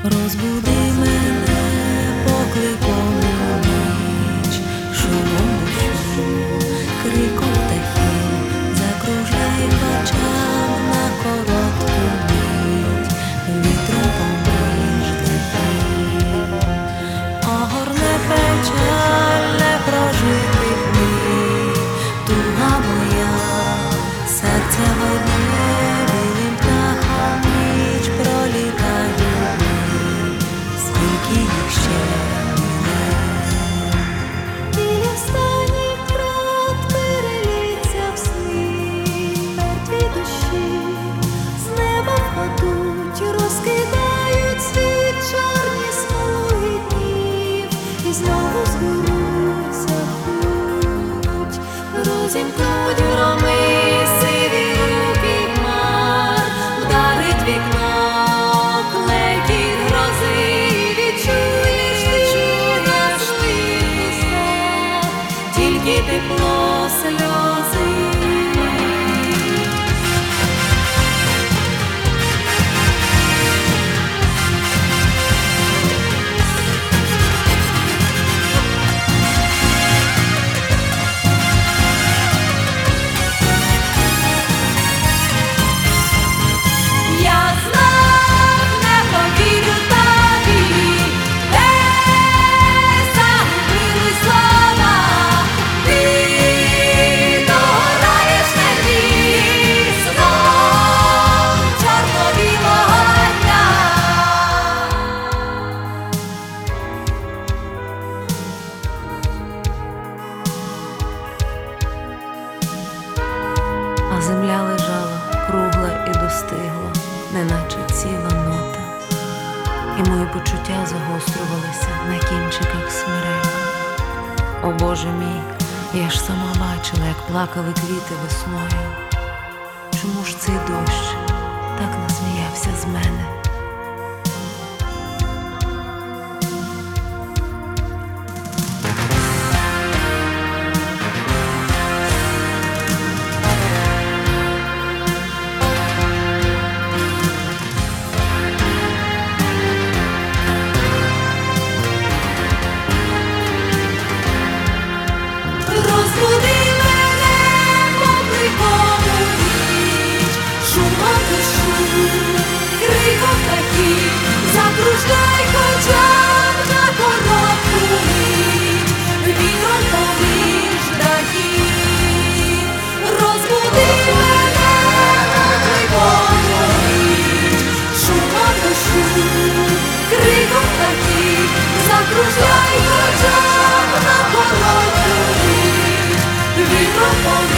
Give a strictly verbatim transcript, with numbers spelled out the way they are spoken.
Розбуди мене покликом у ніч, шумом дощу, криком птахів, закружляй хоча б на коротку мить, вітром поміж дахів. Огорне печаль непрожитих днів, туга моя, серце водне, білим птахом ніч пролітає. Скільки їх ще мине? Біля останніх врат переліться в сни, мертві душі з неба впадуть, розкидають світ чорні смуги днів, і знову зберуться в путь, розімкнуть громи сиві руки хмар, вдарить вікно клекіт грози. Тільки тепло сльози. Я знов не повірю тобі, де загубили слова. А земля лежала кругла і достигла, неначе ціла нота, і мої почуття загострювалися на кінчиках смерек. О Боже мій, я ж сама бачила, як плакали квіти весною. Чому ж цей дощ так насміявся з мене? Розбуди мене покликом у ніч, шумом дощу, криком птахів, закружляй хоча б на коротку мить, вітром поміж дахів. Розбуди мене покликом у ніч, шумом дощу, криком птахів, закружляй хоча б на коротку мить, вітром поміж